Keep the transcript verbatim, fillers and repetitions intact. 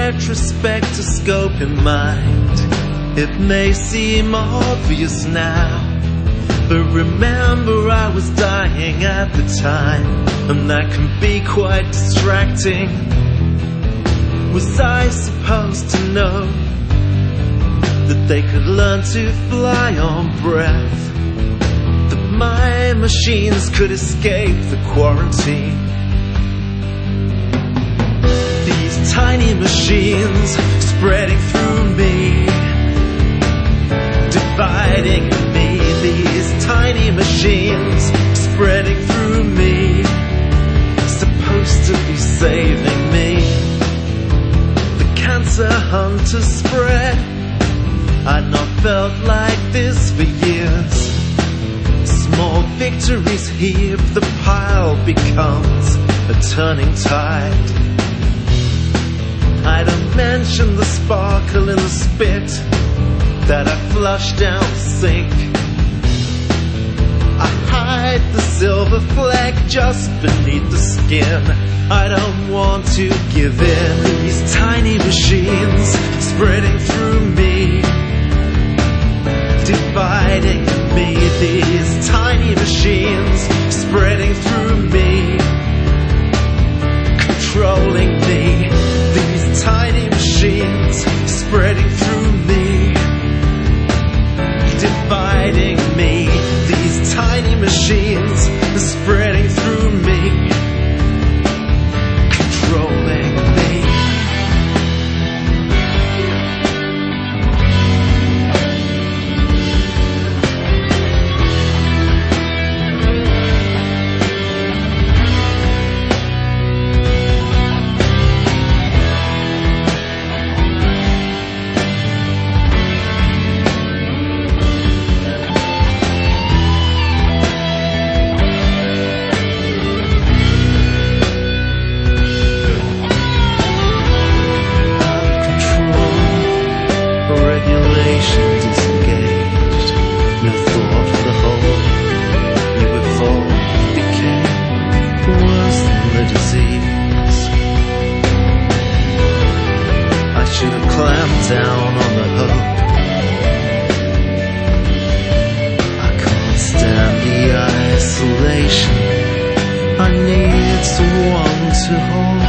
retrospectoscope in mind. It may seem obvious now, but remember I was dying at the time, and that can be quite distracting. Was I supposed to know that they could learn to fly on breath? That my machines could escape the quarantine? These tiny machines spreading through me, dividing me. These tiny machines spreading through me, supposed to be saving me. The cancer hunter spread. I'd not felt like this for years. Small victories heap, the pile becomes a turning tide. I don't mention the sparkle in the spit that I flush down the sink. I hide the silver fleck just beneath the skin. I don't want to give in. These tiny machines spreading through me, dividing me. These tiny machines spreading through me, controlling me. These tiny machines spreading through me, dividing me. These tiny machines spreading through me, controlling me. Disengaged, no thought for the whole. You evolved, became worse than the disease. I should have clamped down on the hope. I can't stand the isolation. I need someone to hold.